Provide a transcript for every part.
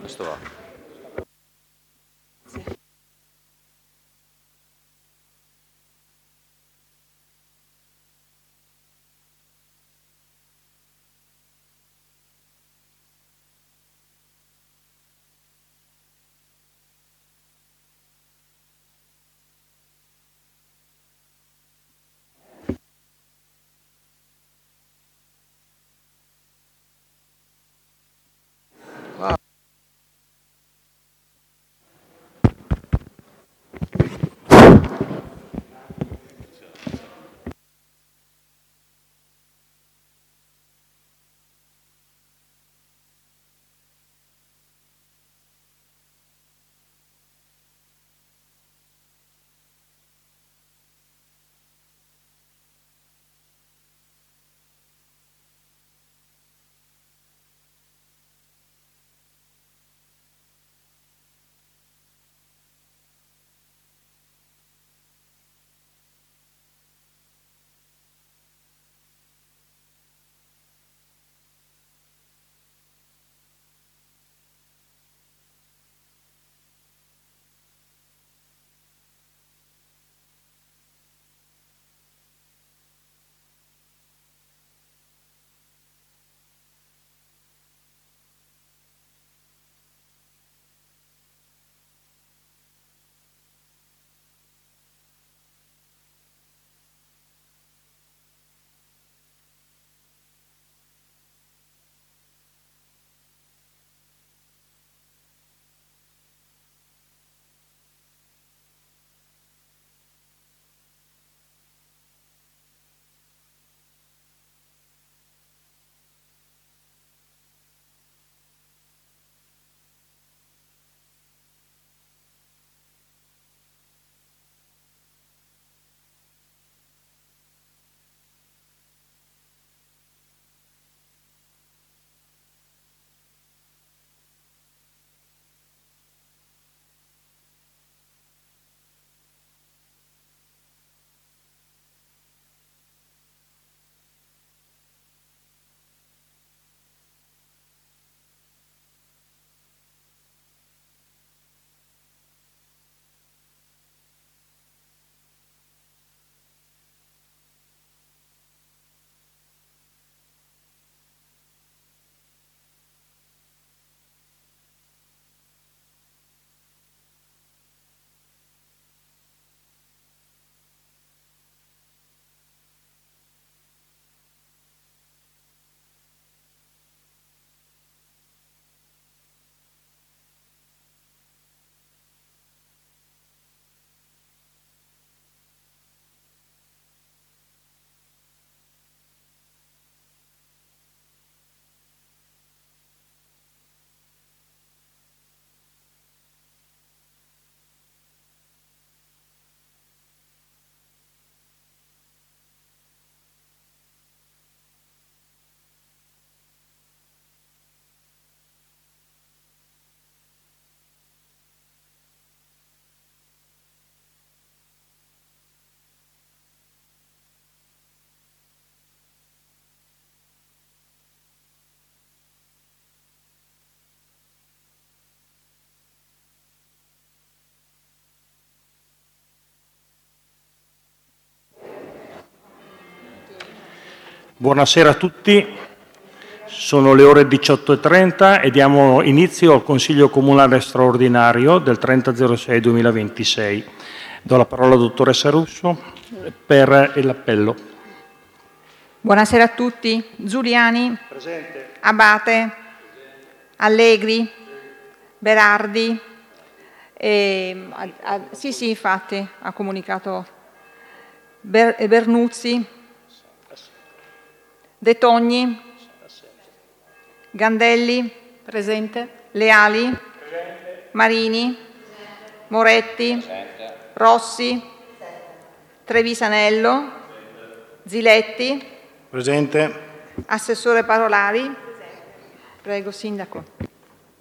Questo va. Buonasera a tutti, sono le ore 18:30 e diamo inizio al Consiglio Comunale straordinario del 30/06/2026. Do la parola alla dottoressa Russo per l'appello. Buonasera a tutti. Giuliani. Presente. Abate. Allegri. Berardi. Sì, infatti, ha comunicato Bernuzzi. De Togni. Gandelli. Presente. Leali. Presente. Marini. Presente. Moretti. Presente. Rossi. Trevisanello. Presente. Ziletti. Presente. Assessore Parolari. Presente. Prego, Sindaco.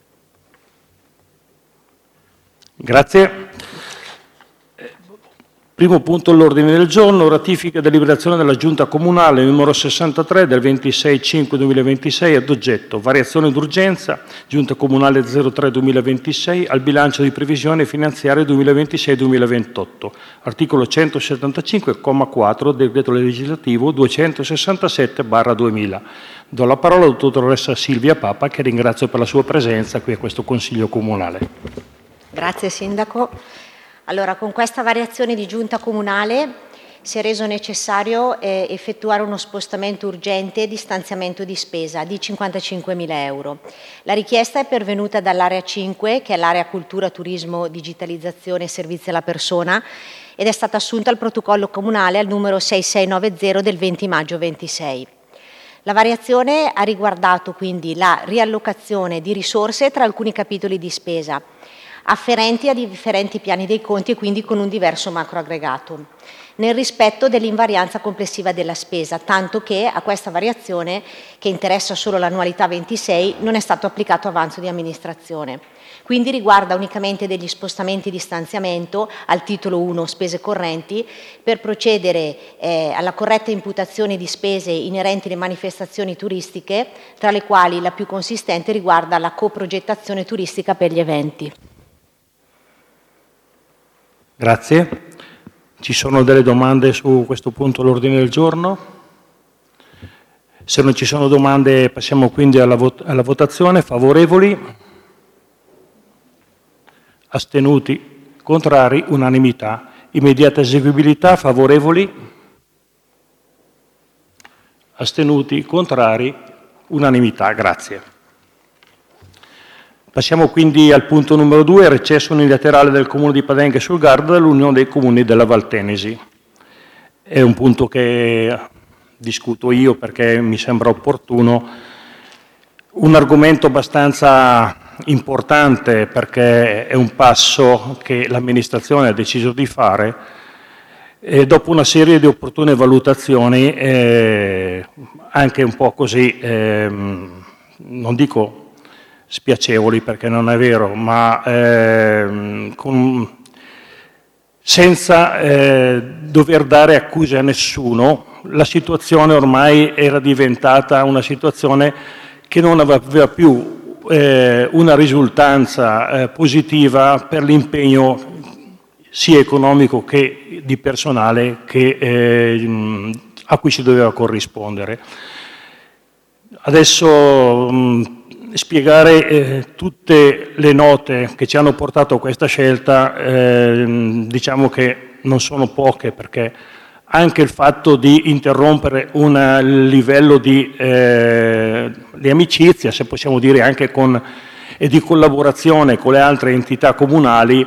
Grazie. Primo punto all'ordine del giorno, ratifica e deliberazione della Giunta Comunale numero 63 del 26/5/2026 ad oggetto variazione d'urgenza, Giunta Comunale 03/2026 al bilancio di previsione finanziaria 2026-2028, articolo 175, comma 4 del decreto legislativo 267/2000. Do la parola alla dottoressa Silvia Papa, che ringrazio per la sua presenza qui a questo Consiglio Comunale. Grazie Sindaco. Allora, con questa variazione di giunta comunale si è reso necessario effettuare uno spostamento urgente di stanziamento di spesa di 55.000 euro. La richiesta è pervenuta dall'area 5, che è l'area cultura, turismo, digitalizzazione e servizi alla persona, ed è stata assunta al protocollo comunale al numero 6690 del 20 maggio 26. La variazione ha riguardato quindi la riallocazione di risorse tra alcuni capitoli di spesa, afferenti a differenti piani dei conti e quindi con un diverso macroaggregato, nel rispetto dell'invarianza complessiva della spesa, tanto che a questa variazione, che interessa solo l'annualità 26, non è stato applicato avanzo di amministrazione. Quindi riguarda unicamente degli spostamenti di stanziamento al titolo 1 spese correnti per procedere alla corretta imputazione di spese inerenti alle manifestazioni turistiche, tra le quali la più consistente riguarda la coprogettazione turistica per gli eventi. Grazie. Ci sono delle domande su questo punto all'ordine del giorno? Se non ci sono domande passiamo quindi alla votazione. Favorevoli? Astenuti? Contrari? Unanimità. Immediata eseguibilità? Favorevoli? Astenuti? Contrari? Unanimità. Grazie. Passiamo quindi al punto numero 2, recesso unilaterale del Comune di Padenghe sul Garda dall'Unione dei Comuni della Valtenesi. È un punto che discuto io perché mi sembra opportuno, un argomento abbastanza importante perché è un passo che l'amministrazione ha deciso di fare e dopo una serie di opportune valutazioni, anche un po' così, non dico spiacevoli perché non è vero, ma senza dover dare accuse a nessuno, la situazione ormai era diventata una situazione che non aveva più una risultanza positiva per l'impegno sia economico che di personale a cui si doveva corrispondere. Adesso spiegare tutte le note che ci hanno portato a questa scelta, diciamo che non sono poche, perché anche il fatto di interrompere un livello di amicizia, se possiamo dire anche e di collaborazione con le altre entità comunali,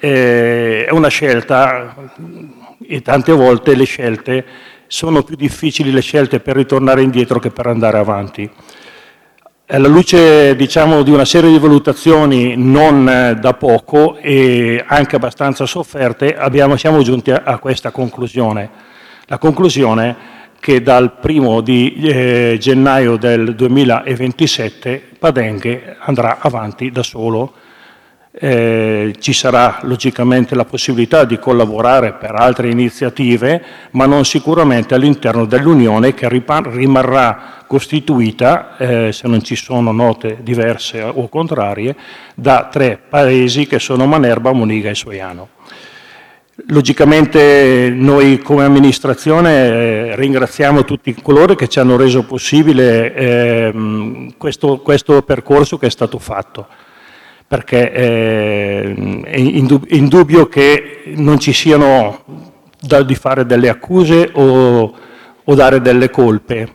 è una scelta, e tante volte le scelte sono più difficili, le scelte per ritornare indietro che per andare avanti. Alla luce, diciamo, di una serie di valutazioni non da poco e anche abbastanza sofferte, siamo giunti a questa conclusione. La conclusione che dal 1° di gennaio del 2027 Padenghe andrà avanti da solo. Ci sarà logicamente la possibilità di collaborare per altre iniziative, ma non sicuramente all'interno dell'Unione, che rimarrà costituita, se non ci sono note diverse o contrarie, da 3 paesi che sono Manerba, Moniga e Soiano. Logicamente noi come amministrazione ringraziamo tutti coloro che ci hanno reso possibile questo percorso che è stato fatto, perché è indubbio che non ci siano di fare delle accuse o dare delle colpe.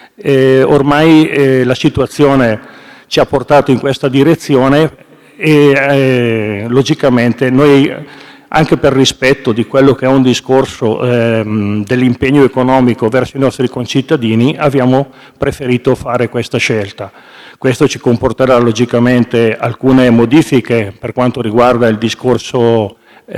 Ormai la situazione ci ha portato in questa direzione e logicamente noi, anche per rispetto di quello che è un discorso dell'impegno economico verso i nostri concittadini, abbiamo preferito fare questa scelta. Questo ci comporterà logicamente alcune modifiche per quanto riguarda il discorso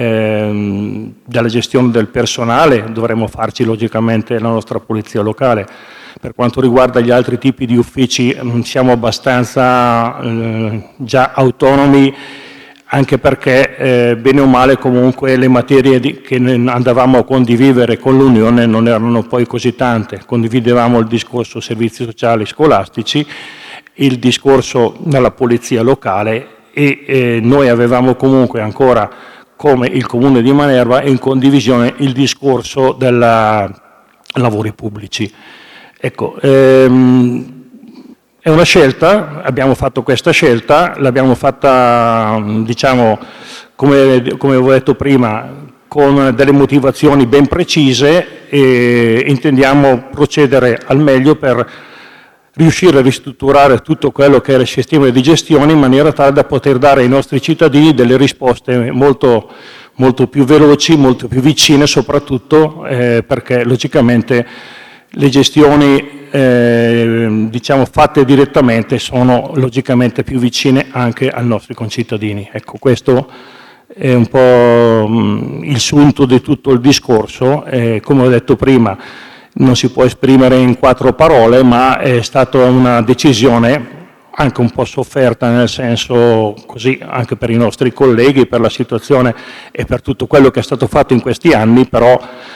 della gestione del personale, dovremo farci logicamente la nostra polizia locale. Per quanto riguarda gli altri tipi di uffici siamo abbastanza già autonomi anche perché bene o male comunque le materie che andavamo a condividere con l'Unione non erano poi così tante. Condividevamo il discorso servizi sociali scolastici, il discorso della polizia locale e noi avevamo comunque ancora, come il Comune di Manerba, in condivisione il discorso dei lavori pubblici. Ecco, è una scelta, abbiamo fatto questa scelta, l'abbiamo fatta, diciamo, come avevo detto prima, con delle motivazioni ben precise e intendiamo procedere al meglio per riuscire a ristrutturare tutto quello che è il sistema di gestione in maniera tale da poter dare ai nostri cittadini delle risposte molto, molto più veloci, molto più vicine, soprattutto perché logicamente le gestioni diciamo fatte direttamente sono logicamente più vicine anche ai nostri concittadini. Ecco, questo è un po' il sunto di tutto il discorso. Come ho detto prima, non si può esprimere in 4 parole, ma è stata una decisione anche un po' sofferta, nel senso così anche per i nostri colleghi, per la situazione e per tutto quello che è stato fatto in questi anni, però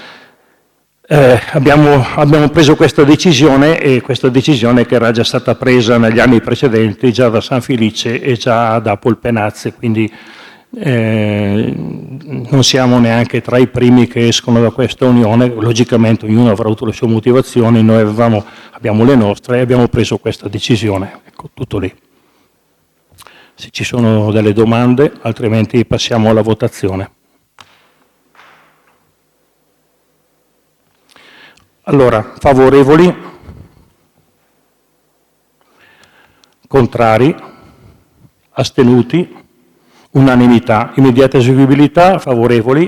abbiamo preso questa decisione, e questa decisione che era già stata presa negli anni precedenti, già da San Felice e già da Polpenazze, quindi non siamo neanche tra i primi che escono da questa unione. Logicamente ognuno avrà avuto le sue motivazioni, noi abbiamo le nostre e abbiamo preso questa decisione. Ecco, tutto lì. Se ci sono delle domande, altrimenti passiamo alla votazione. Allora, favorevoli, contrari, astenuti, unanimità. Immediata eseguibilità, favorevoli,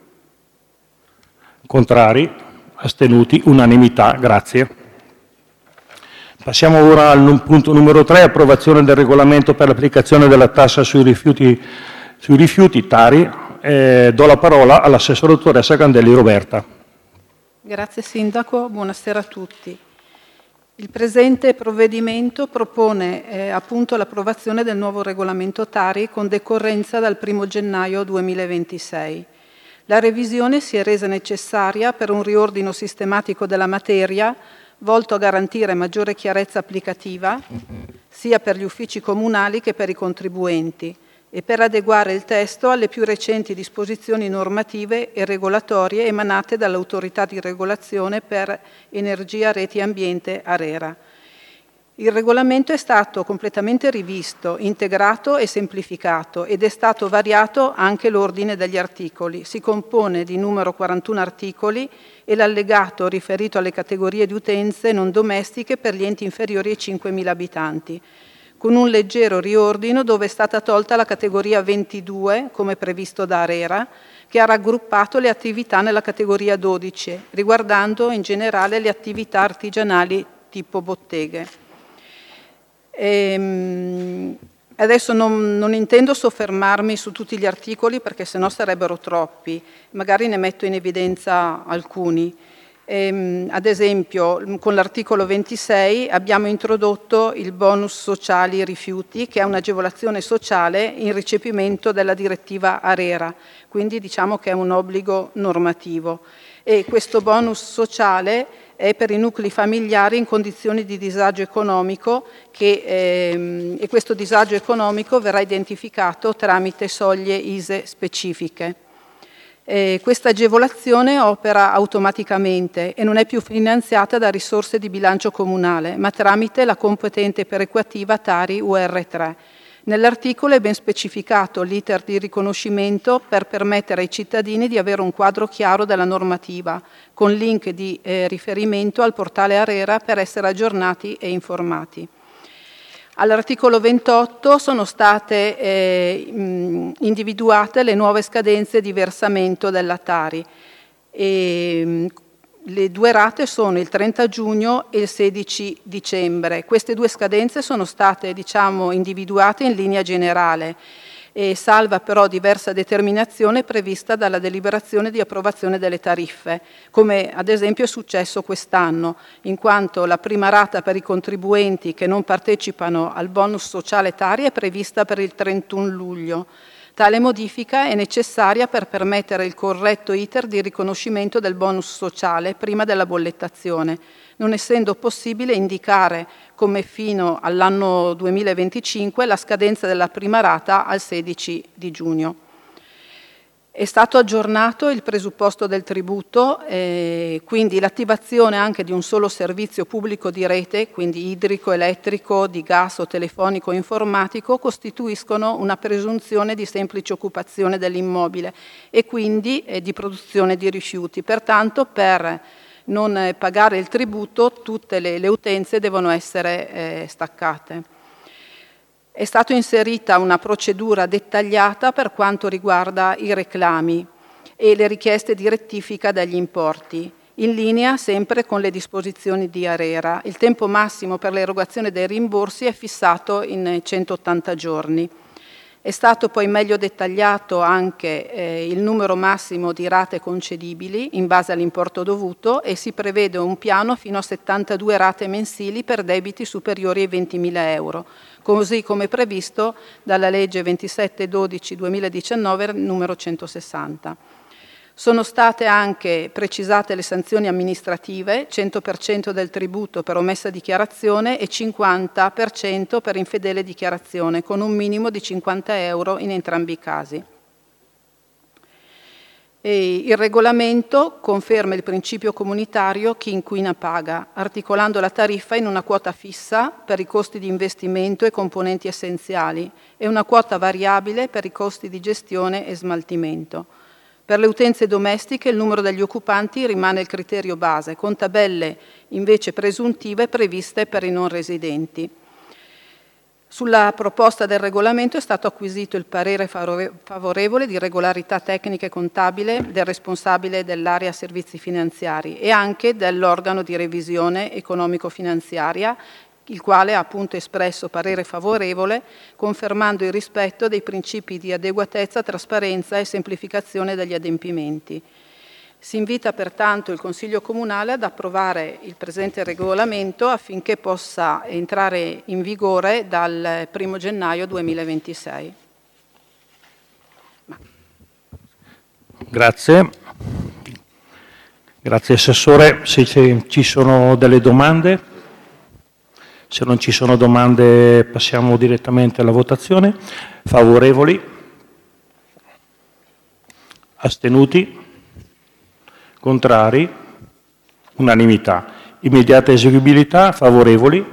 contrari, astenuti, unanimità. Grazie. Passiamo ora al punto numero 3, approvazione del regolamento per l'applicazione della tassa sui rifiuti Tari. Do la parola all'assessore dottoressa Candelli Roberta. Grazie Sindaco, buonasera a tutti. Il presente provvedimento propone appunto l'approvazione del nuovo regolamento Tari con decorrenza dal 1 gennaio 2026. La revisione si è resa necessaria per un riordino sistematico della materia volto a garantire maggiore chiarezza applicativa sia per gli uffici comunali che per i contribuenti e per adeguare il testo alle più recenti disposizioni normative e regolatorie emanate dall'Autorità di Regolazione per Energia, Reti e Ambiente ARERA. Il regolamento è stato completamente rivisto, integrato e semplificato ed è stato variato anche l'ordine degli articoli. Si compone di numero 41 articoli e l'allegato riferito alle categorie di utenze non domestiche per gli enti inferiori ai 5.000 abitanti, con un leggero riordino dove è stata tolta la categoria 22, come previsto da ARERA, che ha raggruppato le attività nella categoria 12, riguardando in generale le attività artigianali tipo botteghe. Adesso non intendo soffermarmi su tutti gli articoli perché sennò sarebbero troppi, magari ne metto in evidenza alcuni. Ad esempio, con l'articolo 26 abbiamo introdotto il bonus sociali rifiuti, che è un'agevolazione sociale in recepimento della direttiva ARERA, quindi diciamo che è un obbligo normativo. E questo bonus sociale è per i nuclei familiari in condizioni di disagio economico e questo disagio economico verrà identificato tramite soglie ISEE specifiche. Questa agevolazione opera automaticamente e non è più finanziata da risorse di bilancio comunale, ma tramite la competente perequativa Tari UR3. Nell'articolo è ben specificato l'iter di riconoscimento per permettere ai cittadini di avere un quadro chiaro della normativa, con link di riferimento al portale ARERA per essere aggiornati e informati. All'articolo 28 sono state individuate le nuove scadenze di versamento della Tari. Le due rate sono il 30 giugno e il 16 dicembre. Queste due scadenze sono state, individuate in linea generale, salva però diversa determinazione prevista dalla deliberazione di approvazione delle tariffe, come ad esempio è successo quest'anno, in quanto la prima rata per i contribuenti che non partecipano al bonus sociale Tari è prevista per il 31 luglio. Tale modifica è necessaria per permettere il corretto iter di riconoscimento del bonus sociale prima della bollettazione, non essendo possibile indicare come fino all'anno 2025 la scadenza della prima rata al 16 di giugno. È stato aggiornato il presupposto del tributo, quindi l'attivazione anche di un solo servizio pubblico di rete, quindi idrico, elettrico, di gas o telefonico o informatico, costituiscono una presunzione di semplice occupazione dell'immobile e quindi di produzione di rifiuti. Pertanto, per non pagare il tributo, tutte le utenze devono essere staccate. È stata inserita una procedura dettagliata per quanto riguarda i reclami e le richieste di rettifica degli importi, in linea sempre con le disposizioni di ARERA. Il tempo massimo per l'erogazione dei rimborsi è fissato in 180 giorni. È stato poi meglio dettagliato anche il numero massimo di rate concedibili in base all'importo dovuto e si prevede un piano fino a 72 rate mensili per debiti superiori ai 20.000 euro, così come previsto dalla legge 27/12/2019 numero 160. Sono state anche precisate le sanzioni amministrative, 100% del tributo per omessa dichiarazione e 50% per infedele dichiarazione, con un minimo di 50 euro in entrambi i casi. E il regolamento conferma il principio comunitario chi inquina paga, articolando la tariffa in una quota fissa per i costi di investimento e componenti essenziali e una quota variabile per i costi di gestione e smaltimento. Per le utenze domestiche il numero degli occupanti rimane il criterio base, con tabelle invece presuntive previste per i non residenti. Sulla proposta del regolamento è stato acquisito il parere favorevole di regolarità tecnica e contabile del responsabile dell'area servizi finanziari e anche dell'organo di revisione economico-finanziaria, il quale ha appunto espresso parere favorevole, confermando il rispetto dei principi di adeguatezza, trasparenza e semplificazione degli adempimenti. Si invita pertanto il Consiglio Comunale ad approvare il presente regolamento affinché possa entrare in vigore dal 1 gennaio 2026. Grazie. Grazie Assessore. Se ci sono delle domande? Se non ci sono domande passiamo direttamente alla votazione. Favorevoli? Astenuti? Contrari? Unanimità. Immediata eseguibilità? Favorevoli?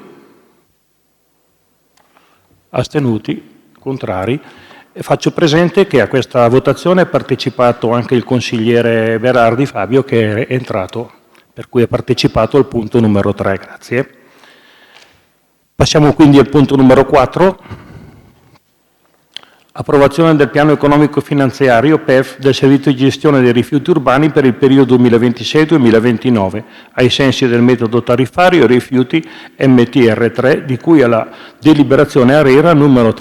Astenuti? Contrari? E faccio presente che a questa votazione ha partecipato anche il consigliere Berardi Fabio, che è entrato, per cui ha partecipato al punto numero 3. Grazie. Passiamo quindi al punto numero 4, approvazione del piano economico finanziario PEF del servizio di gestione dei rifiuti urbani per il periodo 2026-2029, ai sensi del metodo tariffario rifiuti MTR3, di cui alla deliberazione ARERA numero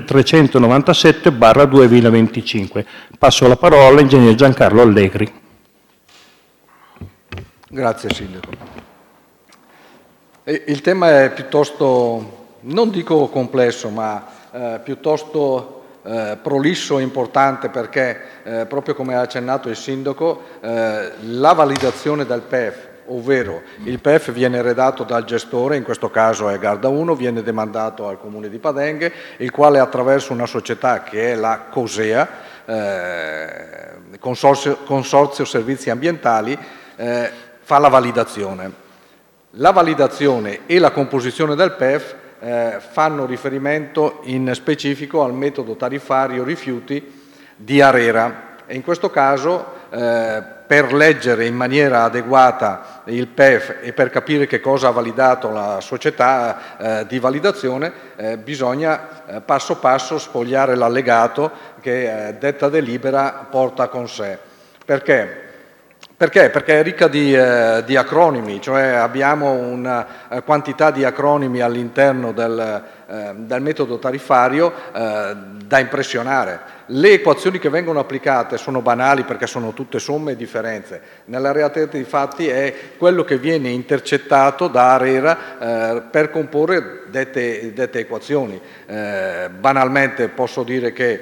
397/2025. Passo la parola all'ingegner Giancarlo Allegri. Grazie Sindaco. Il tema è piuttosto, non dico complesso, ma piuttosto prolisso e importante perché, proprio come ha accennato il Sindaco, la validazione del PEF, ovvero il PEF viene redatto dal gestore, in questo caso è Garda 1, viene demandato al Comune di Padenghe, il quale attraverso una società che è la COSEA, Consorzio Servizi Ambientali, fa la validazione. La validazione e la composizione del PEF fanno riferimento in specifico al metodo tariffario rifiuti di ARERA e in questo caso per leggere in maniera adeguata il PEF e per capire che cosa ha validato la società di validazione bisogna passo passo sfogliare l'allegato che detta delibera porta con sé. Perché? Perché è ricca di acronimi, cioè abbiamo una quantità di acronimi all'interno del metodo tariffario da impressionare. Le equazioni che vengono applicate sono banali perché sono tutte somme e differenze. Nella realtà dei fatti è quello che viene intercettato da ARERA per comporre dette equazioni. Banalmente posso dire che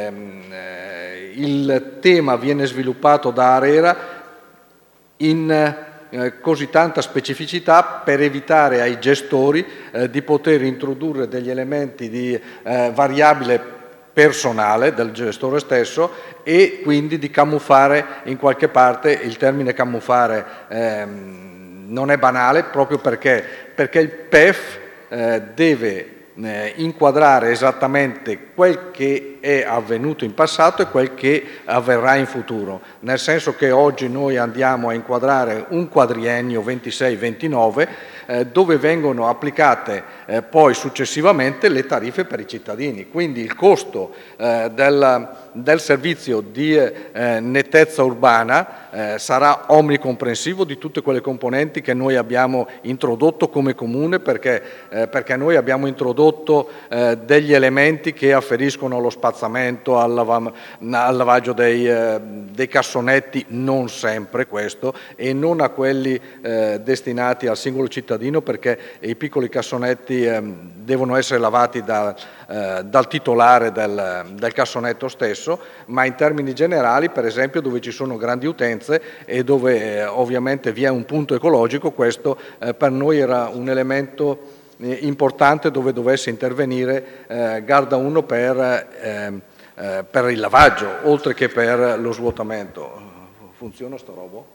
il tema viene sviluppato da ARERA in così tanta specificità per evitare ai gestori di poter introdurre degli elementi di variabile personale del gestore stesso e quindi di camuffare in qualche parte. Il termine camuffare non è banale proprio perché il PEF deve inquadrare esattamente quel che è avvenuto in passato e quel che avverrà in futuro, nel senso che oggi noi andiamo a inquadrare un quadriennio 26-29 dove vengono applicate poi successivamente le tariffe per i cittadini, quindi il costo del servizio di nettezza urbana sarà omnicomprensivo di tutte quelle componenti che noi abbiamo introdotto come comune perché noi abbiamo introdotto degli elementi che afferiscono allo spazzamento, al lavaggio dei cassonetti, non sempre questo, e non a quelli destinati al singolo cittadino perché i piccoli cassonetti devono essere lavati dal titolare del cassonetto stesso, ma in termini generali, per esempio, dove ci sono grandi utenze e dove ovviamente vi è un punto ecologico, questo per noi era un elemento importante dove dovesse intervenire Garda 1 per il lavaggio, oltre che per lo svuotamento. Funziona sto robo?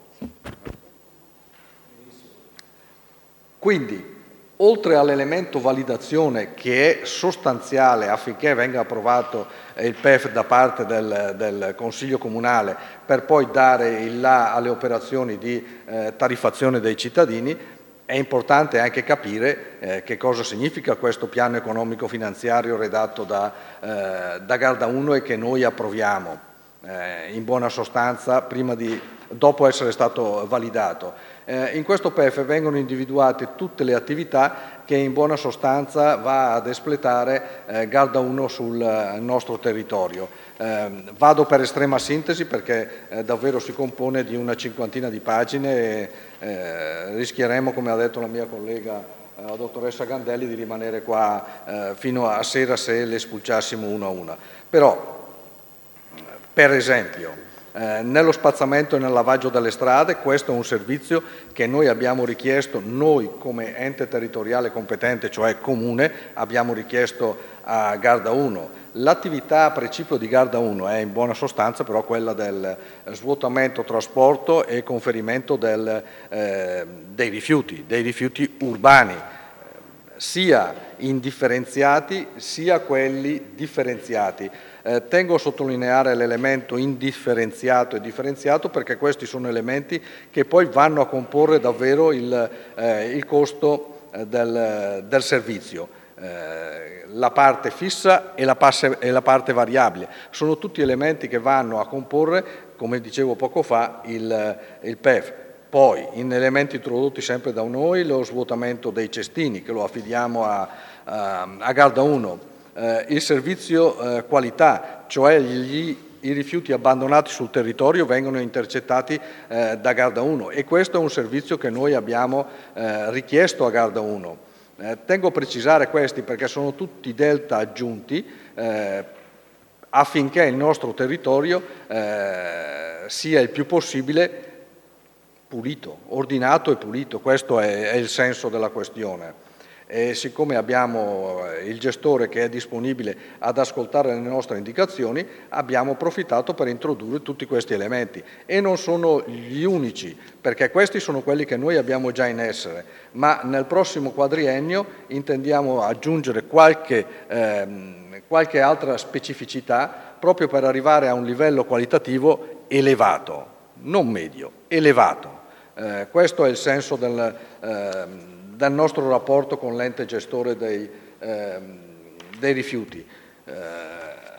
Quindi, oltre all'elemento validazione che è sostanziale affinché venga approvato il PEF da parte del Consiglio Comunale per poi dare il là alle operazioni di tariffazione dei cittadini, è importante anche capire che cosa significa questo piano economico finanziario redatto da Garda 1 e che noi approviamo, in buona sostanza, dopo essere stato validato. In questo PEF vengono individuate tutte le attività che in buona sostanza va ad espletare Garda 1 sul nostro territorio. Vado per estrema sintesi perché davvero si compone di una cinquantina di pagine e rischieremo, come ha detto la mia collega la dottoressa Gandelli, di rimanere qua fino a sera se le spulciassimo una a una. Però, per esempio, nello spazzamento e nel lavaggio delle strade, questo è un servizio che noi abbiamo richiesto, noi come ente territoriale competente, cioè comune, abbiamo richiesto a Garda 1. L'attività a precipio di Garda 1 è in buona sostanza però quella del svuotamento, trasporto e conferimento dei rifiuti urbani, sia indifferenziati sia quelli differenziati. Tengo a sottolineare l'elemento indifferenziato e differenziato perché questi sono elementi che poi vanno a comporre davvero il costo del servizio. La parte fissa e la parte variabile sono tutti elementi che vanno a comporre, come dicevo poco fa, il PEF. Poi, in elementi introdotti sempre da noi, lo svuotamento dei cestini, che lo affidiamo a Garda 1, il servizio qualità, cioè i rifiuti abbandonati sul territorio vengono intercettati da Garda 1 e questo è un servizio che noi abbiamo richiesto a Garda 1. Tengo a precisare questi perché sono tutti delta aggiunti affinché il nostro territorio sia il più possibile pulito, ordinato e pulito. Questo è il senso della questione. E siccome abbiamo il gestore che è disponibile ad ascoltare le nostre indicazioni, abbiamo approfittato per introdurre tutti questi elementi. E non sono gli unici, perché questi sono quelli che noi abbiamo già in essere, ma nel prossimo quadriennio intendiamo aggiungere qualche altra specificità proprio per arrivare a un livello qualitativo elevato, non medio, elevato. Questo è il senso del nostro rapporto con l'ente gestore dei rifiuti.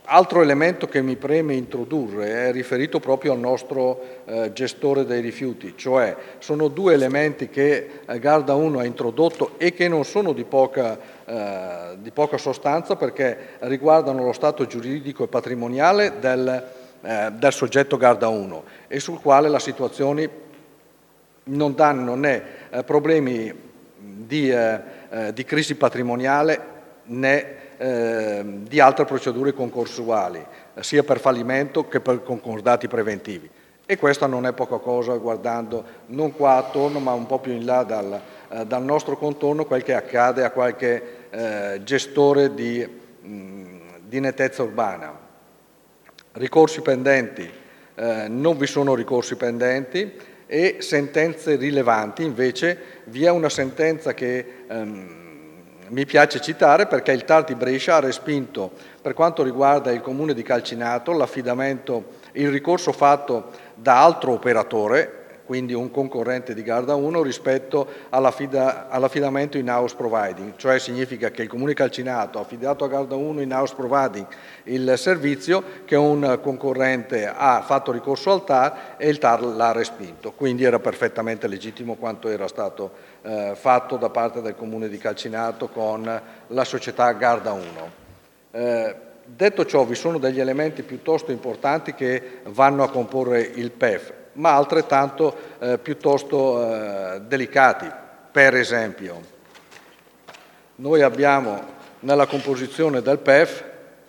Altro elemento che mi preme introdurre è riferito proprio al nostro gestore dei rifiuti, cioè sono due elementi che Garda 1 ha introdotto e che non sono di poca sostanza, perché riguardano lo stato giuridico e patrimoniale del soggetto Garda 1 e sul quale la situazione non danno né problemi di crisi patrimoniale né di altre procedure concorsuali, sia per fallimento che per concordati preventivi. E questa non è poca cosa, guardando non qua attorno ma un po' più in là dal nostro contorno, quel che accade a qualche gestore di nettezza urbana. Ricorsi pendenti, non vi sono ricorsi pendenti, e sentenze rilevanti. Invece vi è una sentenza che mi piace citare, perché il TAR di Brescia ha respinto, per quanto riguarda il comune di Calcinato, il ricorso fatto da altro operatore, quindi un concorrente di Garda 1, rispetto all'affidamento in-house providing, cioè significa che il comune di Calcinato ha affidato a Garda 1 in-house providing il servizio che un concorrente ha fatto ricorso al TAR e il TAR l'ha respinto, quindi era perfettamente legittimo quanto era stato fatto da parte del comune di Calcinato con la società Garda 1. Detto ciò, vi sono degli elementi piuttosto importanti che vanno a comporre il PEF, ma altrettanto piuttosto delicati. Per esempio, noi abbiamo nella composizione del PEF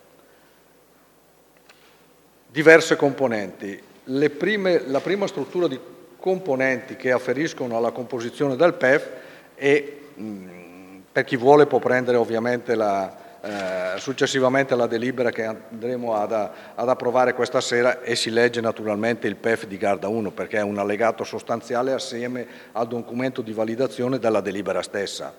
diverse componenti. La prima struttura di componenti che afferiscono alla composizione del PEF e per chi vuole può prendere ovviamente successivamente la delibera che andremo ad approvare questa sera, e si legge naturalmente il PEF di Garda 1 perché è un allegato sostanziale assieme al documento di validazione della delibera stessa.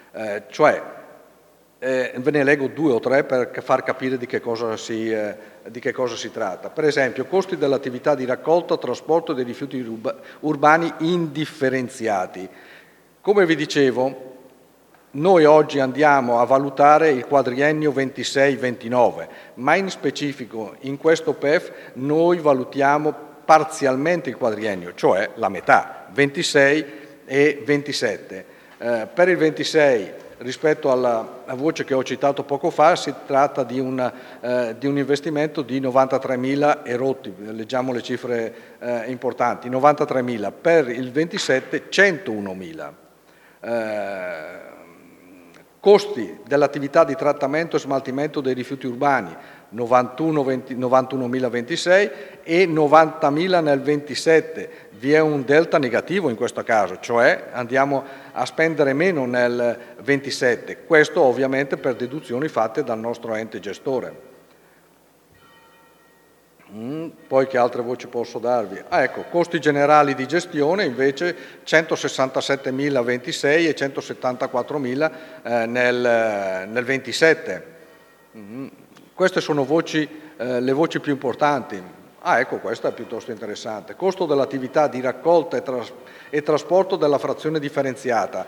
Ve ne leggo 2 o 3 per far capire di che cosa si tratta. Per esempio, costi dell'attività di raccolta e trasporto dei rifiuti urbani indifferenziati. Come vi dicevo, noi oggi andiamo a valutare il quadriennio 26-29, ma in specifico in questo PEF noi valutiamo parzialmente il quadriennio, cioè la metà, 26 e 27. Per il 26, rispetto alla voce che ho citato poco fa, si tratta di un investimento di 93.000 e rotti, leggiamo le cifre importanti, 93.000, per il 27 101.000. Costi dell'attività di trattamento e smaltimento dei rifiuti urbani, 91.026 e 90.000 nel 27. Vi è un delta negativo in questo caso, cioè andiamo a spendere meno nel 27. Questo ovviamente per deduzioni fatte dal nostro ente gestore. Poi che altre voci posso darvi? Ecco, costi generali di gestione invece 167.026 e 174.000 nel 27. Queste sono le voci più importanti. Ecco, questa è piuttosto interessante. Costo dell'attività di raccolta e trasporto della frazione differenziata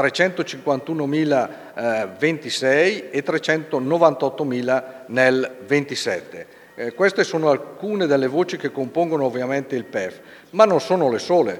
351.026 e 398.000 nel 27. Queste sono alcune delle voci che compongono ovviamente il PEF, ma non sono le sole.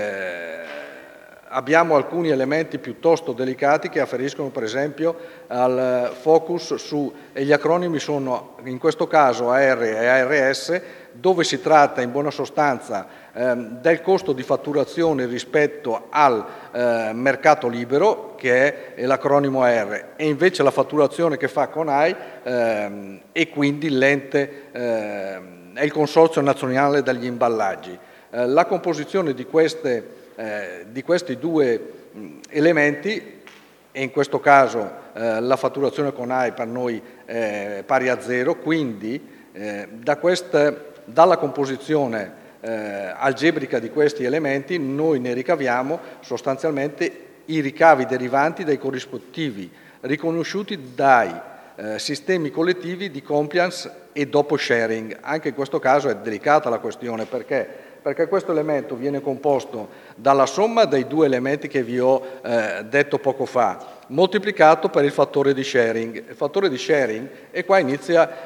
Abbiamo alcuni elementi piuttosto delicati che afferiscono per esempio al focus e gli acronimi sono in questo caso AR e ARS, dove si tratta in buona sostanza del costo di fatturazione rispetto al mercato libero, che è l'acronimo AR, e invece la fatturazione che fa CONAI e quindi l'ente è il Consorzio Nazionale degli Imballaggi. La composizione di questi due elementi, e in questo caso la fatturazione CONAI per noi è pari a 0, quindi dalla composizione algebrica di questi elementi noi ne ricaviamo sostanzialmente i ricavi derivanti dai corrispettivi riconosciuti dai sistemi collettivi di compliance e dopo sharing. Anche in questo caso è delicata la questione, perché questo elemento viene composto dalla somma dei 2 elementi che vi ho detto poco fa, moltiplicato per il fattore di sharing. Il fattore di sharing, e qua inizia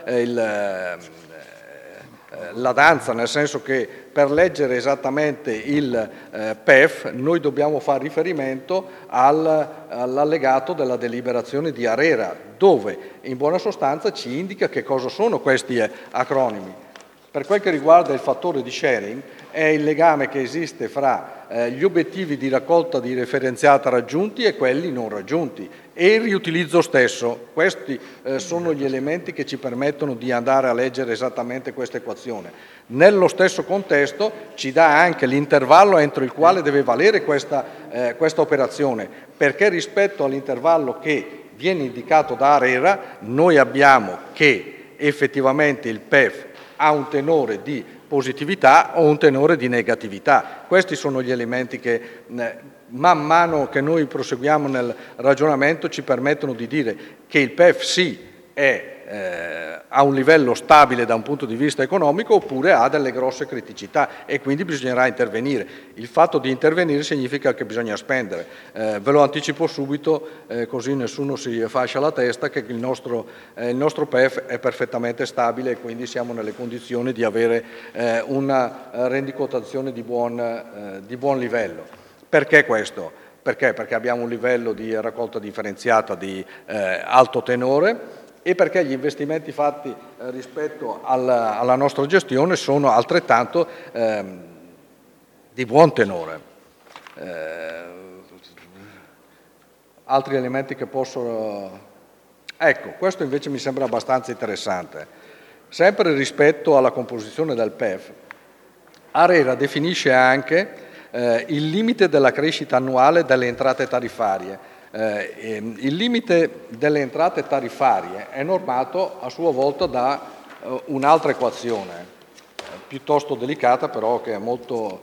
la danza, nel senso che per leggere esattamente il PEF noi dobbiamo fare riferimento all'allegato della deliberazione di ARERA, dove in buona sostanza ci indica che cosa sono questi acronimi. Per quel che riguarda il fattore di sharing, è il legame che esiste fra gli obiettivi di raccolta di differenziata raggiunti e quelli non raggiunti e il riutilizzo stesso. Questi sono gli elementi che ci permettono di andare a leggere esattamente questa equazione. Nello stesso contesto ci dà anche l'intervallo entro il quale deve valere questa operazione, perché rispetto all'intervallo che viene indicato da ARERA noi abbiamo che effettivamente il PEF ha un tenore di positività o un tenore di negatività. Questi sono gli elementi che man mano che noi proseguiamo nel ragionamento ci permettono di dire che il PEF sì ha un livello stabile da un punto di vista economico oppure ha delle grosse criticità e quindi bisognerà intervenire. Il fatto di intervenire significa che bisogna spendere. Ve lo anticipo subito, così nessuno si fascia la testa, che il nostro PEF è perfettamente stabile e quindi siamo nelle condizioni di avere una rendicontazione di buon livello. Perché questo? Perché abbiamo un livello di raccolta differenziata di alto tenore e perché gli investimenti fatti rispetto alla nostra gestione sono altrettanto di buon tenore. Altri elementi che posso... Ecco, questo invece mi sembra abbastanza interessante. Sempre rispetto alla composizione del PEF, ARERA definisce anche il limite della crescita annuale delle entrate tariffarie. Il limite delle entrate tariffarie è normato a sua volta da un'altra equazione, piuttosto delicata però che è molto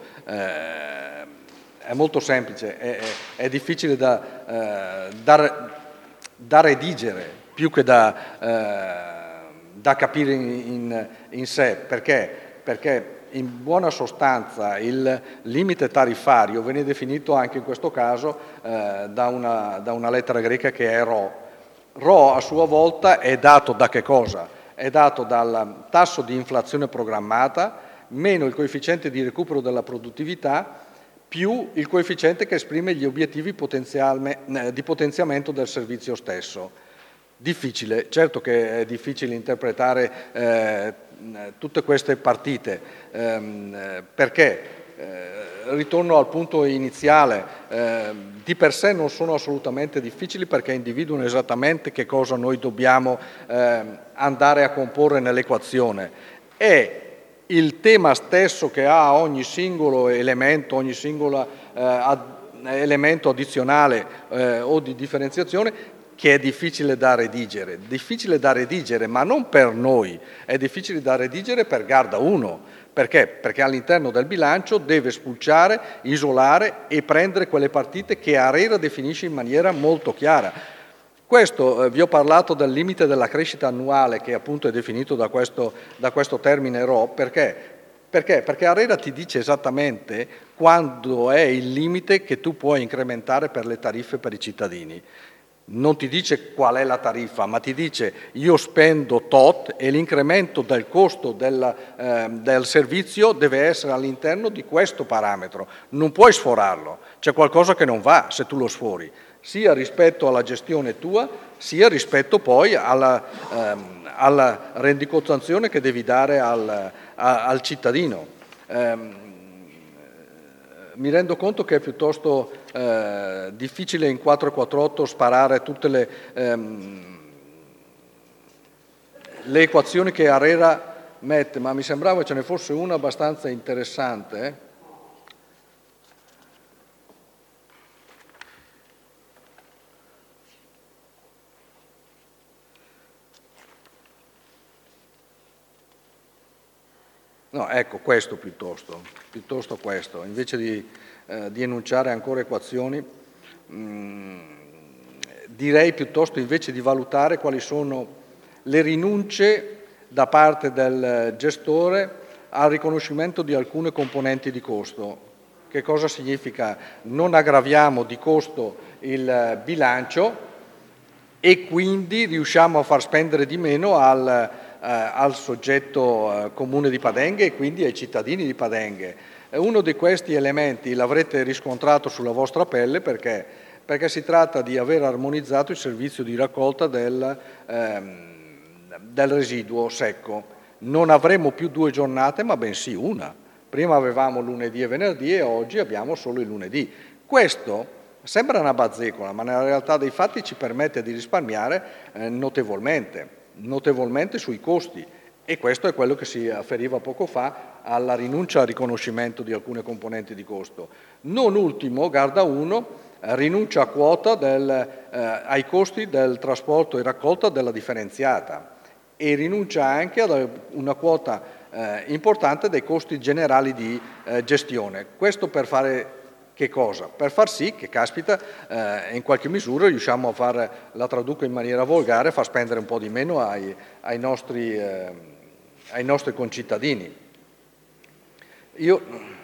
semplice, è difficile da redigere più che da capire in sé. Perché in buona sostanza il limite tariffario viene definito anche in questo caso da una lettera greca che è Rho. Rho a sua volta è dato da che cosa? È dato dal tasso di inflazione programmata meno il coefficiente di recupero della produttività più il coefficiente che esprime gli obiettivi di potenziamento del servizio stesso. Difficile, certo che è difficile interpretare tutte queste partite, perché, ritorno al punto iniziale, di per sé non sono assolutamente difficili perché individuano esattamente che cosa noi dobbiamo andare a comporre nell'equazione. È il tema stesso che ha ogni singolo elemento, ogni singolo elemento addizionale o di differenziazione che è difficile da redigere, ma non per noi, è difficile da redigere per Garda 1. Perché? Perché all'interno del bilancio deve spulciare, isolare e prendere quelle partite che ARERA definisce in maniera molto chiara. Questo, vi ho parlato del limite della crescita annuale che appunto è definito da questo termine Rho, perché? Perché ARERA ti dice esattamente quando è il limite che tu puoi incrementare per le tariffe per i cittadini. Non ti dice qual è la tariffa, ma ti dice io spendo tot e l'incremento del costo del servizio deve essere all'interno di questo parametro. Non puoi sforarlo, c'è qualcosa che non va se tu lo sfori, sia rispetto alla gestione tua, sia rispetto poi alla rendicontazione che devi dare al cittadino. Mi rendo conto che è piuttosto difficile in 448 sparare tutte le equazioni che ARERA mette, ma mi sembrava ce ne fosse una abbastanza interessante. No, ecco, questo piuttosto questo, invece di enunciare ancora equazioni, direi piuttosto invece di valutare quali sono le rinunce da parte del gestore al riconoscimento di alcune componenti di costo. Che cosa significa? Non aggraviamo di costo il bilancio, e quindi riusciamo a far spendere di meno al soggetto comune di Padenghe e quindi ai cittadini di Padenghe. Uno di questi elementi l'avrete riscontrato sulla vostra pelle perché si tratta di aver armonizzato il servizio di raccolta del residuo secco. Non avremo più 2 giornate, ma bensì una. Prima avevamo lunedì e venerdì e oggi abbiamo solo il lunedì. Questo sembra una bazzecola, ma nella realtà dei fatti ci permette di risparmiare notevolmente sui costi. E questo è quello che si afferiva poco fa alla rinuncia al riconoscimento di alcune componenti di costo. Non ultimo, Garda 1 rinuncia a quota ai costi del trasporto e raccolta della differenziata e rinuncia anche ad una quota importante dei costi generali di gestione. Questo per fare che cosa? Per far sì che, caspita, in qualche misura riusciamo a fare, la traduco in maniera volgare, far spendere un po' di meno ai nostri concittadini. Io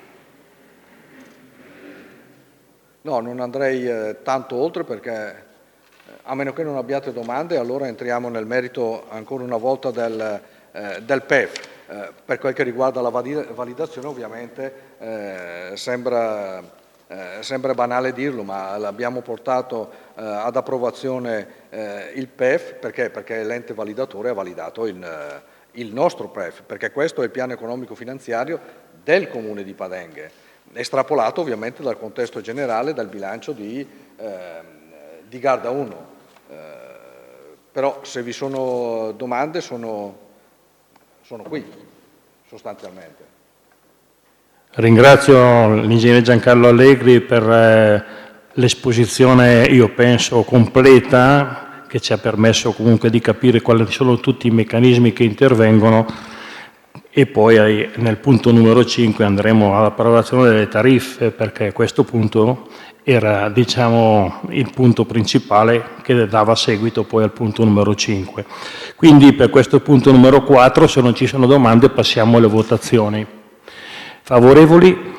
non andrei tanto oltre perché, a meno che non abbiate domande, allora entriamo nel merito ancora una volta del PEF. Per quel che riguarda la validazione, ovviamente sembra banale dirlo, ma l'abbiamo portato ad approvazione il PEF perché l'ente validatore ha validato il nostro PEF, perché questo è il piano economico finanziario del Comune di Padenghe, estrapolato ovviamente dal contesto generale del bilancio di Garda 1. Però se vi sono domande sono qui, sostanzialmente. Ringrazio l'ingegnere Giancarlo Allegri per l'esposizione, io penso, completa, che ci ha permesso comunque di capire quali sono tutti i meccanismi che intervengono, e poi nel punto numero 5 andremo all'approvazione delle tariffe, perché questo punto era, diciamo, il punto principale che dava seguito poi al punto numero 5. Quindi per questo punto numero 4, se non ci sono domande, passiamo alle votazioni. Favorevoli?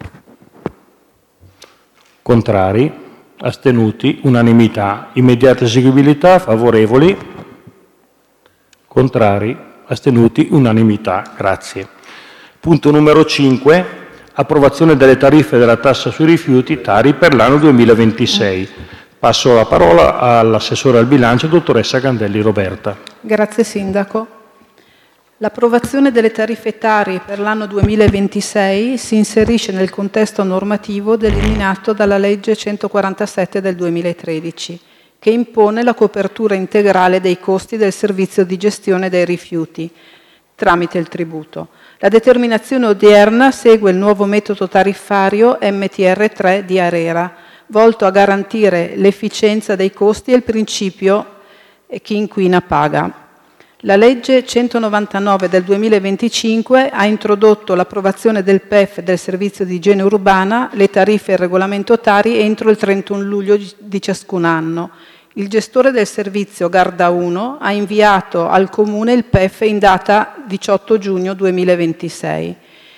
Contrari? Astenuti? Unanimità. Immediata eseguibilità? Favorevoli? Contrari? Astenuti? Unanimità. Grazie. Punto numero 5. Approvazione delle tariffe della tassa sui rifiuti Tari per l'anno 2026. Passo la parola all'assessore al bilancio, dottoressa Candelli Roberta. Grazie Sindaco. L'approvazione delle tariffe Tari per l'anno 2026 si inserisce nel contesto normativo delineato dalla legge 147 del 2013, che impone la copertura integrale dei costi del servizio di gestione dei rifiuti tramite il tributo. La determinazione odierna segue il nuovo metodo tariffario MTR3 di ARERA, volto a garantire l'efficienza dei costi e il principio chi inquina paga. La legge 199 del 2025 ha introdotto l'approvazione del PEF del servizio di igiene urbana, le tariffe e il regolamento Tari entro il 31 luglio di ciascun anno. Il gestore del servizio Garda 1 ha inviato al Comune il PEF in data 18 giugno 2026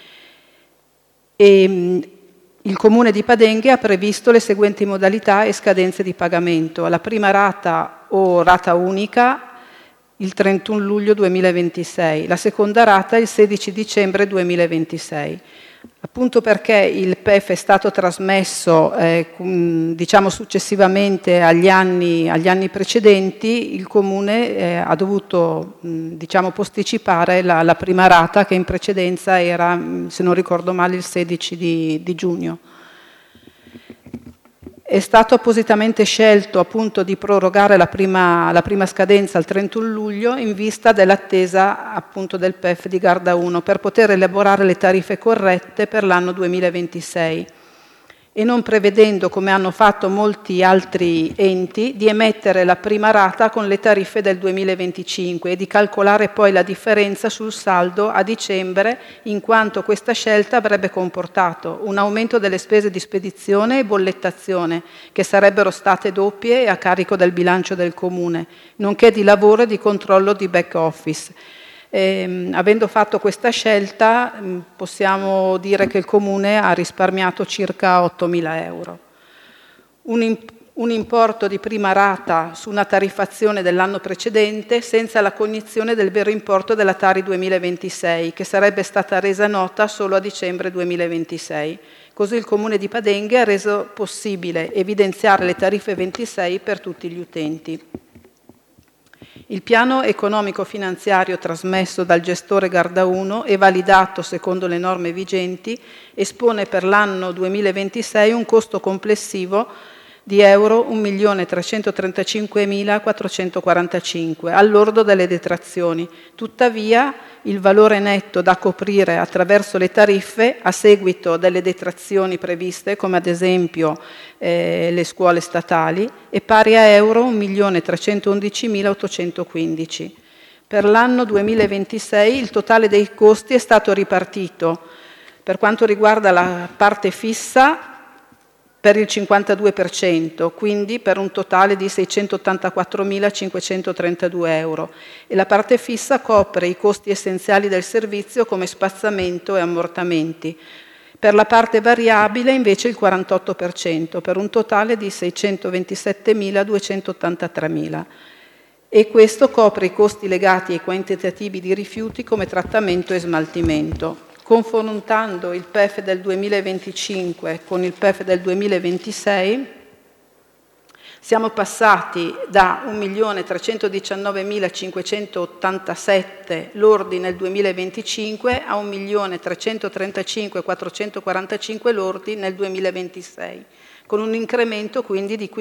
e il Comune di Padenghe ha previsto le seguenti modalità e scadenze di pagamento. La prima rata o rata unica il 31 luglio 2026, la seconda rata il 16 dicembre 2026. Appunto perché il PEF è stato trasmesso diciamo successivamente agli anni precedenti, il Comune ha dovuto diciamo posticipare la prima rata, che in precedenza era, se non ricordo male, il 16 di giugno. È stato appositamente scelto appunto di prorogare la prima scadenza al 31 luglio in vista dell'attesa appunto del PEF di Garda 1 per poter elaborare le tariffe corrette per l'anno 2026 e non prevedendo, come hanno fatto molti altri enti, di emettere la prima rata con le tariffe del 2025 e di calcolare poi la differenza sul saldo a dicembre, in quanto questa scelta avrebbe comportato un aumento delle spese di spedizione e bollettazione, che sarebbero state doppie e a carico del bilancio del Comune, nonché di lavoro e di controllo di back office. Avendo fatto questa scelta possiamo dire che il Comune ha risparmiato circa 8.000 euro. un importo di prima rata su una tariffazione dell'anno precedente senza la cognizione del vero importo della Tari 2026, che sarebbe stata resa nota solo a dicembre 2026. Così il Comune di Padenghe ha reso possibile evidenziare le tariffe 26 per tutti gli utenti. Il piano economico-finanziario trasmesso dal gestore Garda 1 e validato secondo le norme vigenti espone per l'anno 2026 un costo complessivo di euro 1.335.445 al lordo delle detrazioni. Tuttavia, il valore netto da coprire attraverso le tariffe a seguito delle detrazioni previste, come ad esempio le scuole statali, è pari a euro 1.311.815. Per l'anno 2026 il totale dei costi è stato ripartito per quanto riguarda la parte fissa per il 52%, quindi per un totale di 684.532 euro, e la parte fissa copre i costi essenziali del servizio come spazzamento e ammortamenti. Per la parte variabile invece il 48%, per un totale di 627.283.000. E questo copre i costi legati ai quantitativi di rifiuti come trattamento e smaltimento. Confrontando il PEF del 2025 con il PEF del 2026, siamo passati da 1.319.587 lordi nel 2025 a 1.335.445 lordi nel 2026, con un incremento quindi di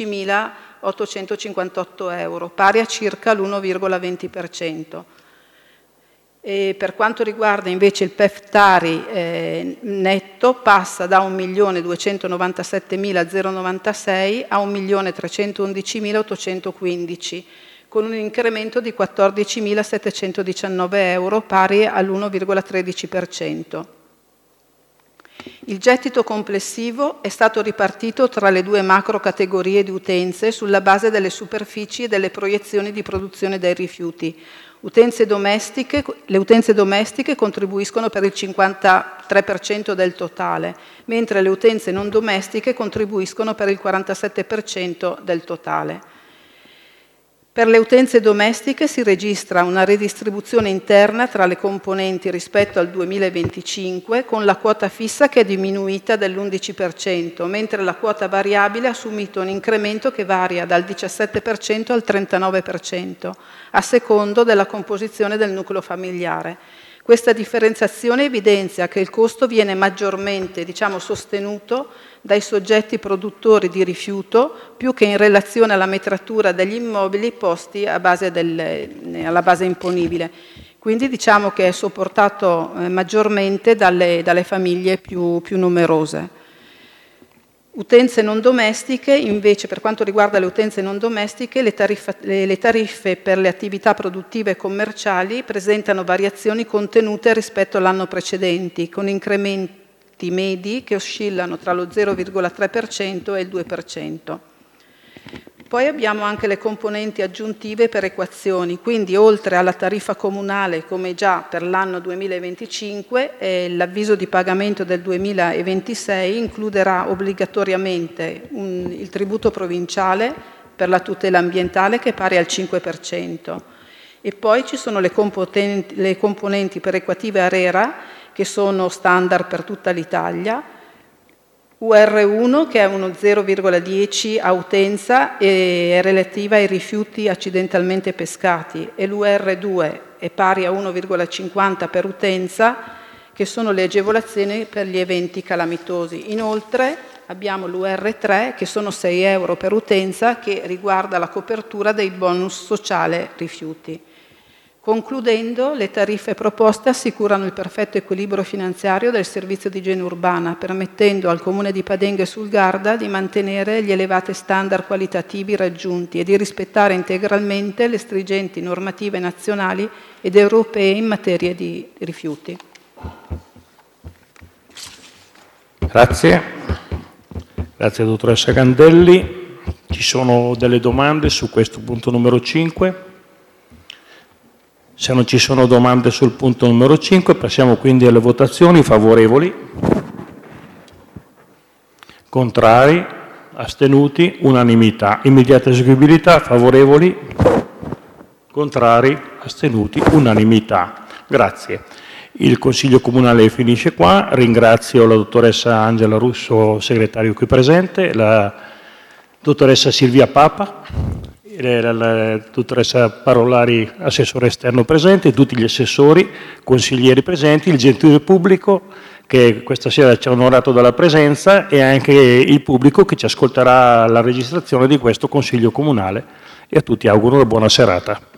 15.858 euro, pari a circa l'1,20%. E per quanto riguarda invece il PEF Tari netto passa da 1.297.096 a 1.311.815 con un incremento di 14.719 euro pari all'1,13%. Il gettito complessivo è stato ripartito tra le due macro categorie di utenze sulla base delle superfici e delle proiezioni di produzione dei rifiuti. Le utenze domestiche contribuiscono per il 53% del totale, mentre le utenze non domestiche contribuiscono per il 47% del totale. Per le utenze domestiche si registra una redistribuzione interna tra le componenti rispetto al 2025, con la quota fissa che è diminuita dell'11%, mentre la quota variabile ha subito un incremento che varia dal 17% al 39%, a secondo della composizione del nucleo familiare. Questa differenziazione evidenzia che il costo viene maggiormente, sostenuto dai soggetti produttori di rifiuto più che in relazione alla metratura degli immobili posti alla base imponibile. Quindi diciamo che è sopportato maggiormente dalle famiglie più numerose. Utenze non domestiche, invece, per quanto riguarda le utenze non domestiche, le tariffe per le attività produttive e commerciali presentano variazioni contenute rispetto all'anno precedente, con incrementi medi che oscillano tra lo 0,3% e il 2%. Poi abbiamo anche le componenti aggiuntive per equazioni, quindi oltre alla tariffa comunale come già per l'anno 2025, l'avviso di pagamento del 2026 includerà obbligatoriamente il tributo provinciale per la tutela ambientale che è pari al 5%. E poi ci sono le componenti perequative ARERA che sono standard per tutta l'Italia, UR1 che è uno 0,10 a utenza e è relativa ai rifiuti accidentalmente pescati, e l'UR2 è pari a 1,50 per utenza, che sono le agevolazioni per gli eventi calamitosi. Inoltre abbiamo l'UR3 che sono 6 euro per utenza, che riguarda la copertura dei bonus sociale rifiuti. Concludendo, le tariffe proposte assicurano il perfetto equilibrio finanziario del servizio di igiene urbana, permettendo al Comune di Padenghe sul Garda di mantenere gli elevati standard qualitativi raggiunti e di rispettare integralmente le stringenti normative nazionali ed europee in materia di rifiuti. Grazie. Grazie dottoressa Candelli. Ci sono delle domande su questo punto numero 5? Se non ci sono domande sul punto numero 5, passiamo quindi alle votazioni. Favorevoli? Contrari? astenuti, unanimità. Immediata eseguibilità, favorevoli, contrari, astenuti, unanimità. Grazie. Il Consiglio Comunale finisce qua. Ringrazio la dottoressa Angela Russo, segretario qui presente, la dottoressa Silvia Papa, la dottoressa Parolari, assessore esterno presente, tutti gli assessori, consiglieri presenti, il gentile pubblico che questa sera ci ha onorato dalla presenza e anche il pubblico che ci ascolterà la registrazione di questo Consiglio Comunale, e a tutti auguro una buona serata.